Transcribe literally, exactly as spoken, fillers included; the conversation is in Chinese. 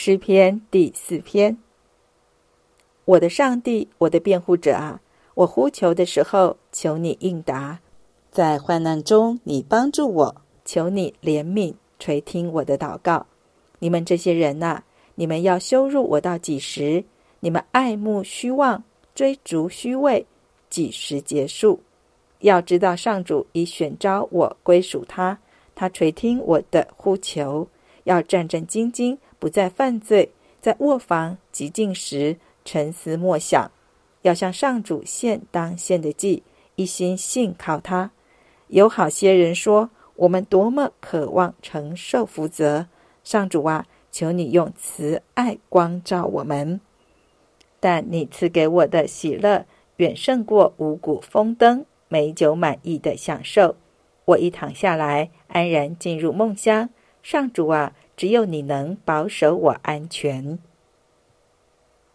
诗篇第四篇。我的上帝，我的辩护者啊，我呼求的时候，求你应答。 在患难中你帮助我， 求你怜悯垂听我的祷告。你们这些人啊，你们要羞辱我到几时？你们爱慕虚妄，追逐虚位，几时结束？要知道上主已选召我归属他，他垂听我的呼求。要战战兢兢，不再犯罪，在卧房极静时沉思默想，要向上主献当献的祭，一心信靠他。有好些人说，我们多么渴望承受福泽，上主啊，求你用慈爱光照我们。但你赐给我的喜乐远胜过五谷丰登，美酒满溢的享受。我一躺下来，安然进入梦乡。上主啊，只有你能保守我安全。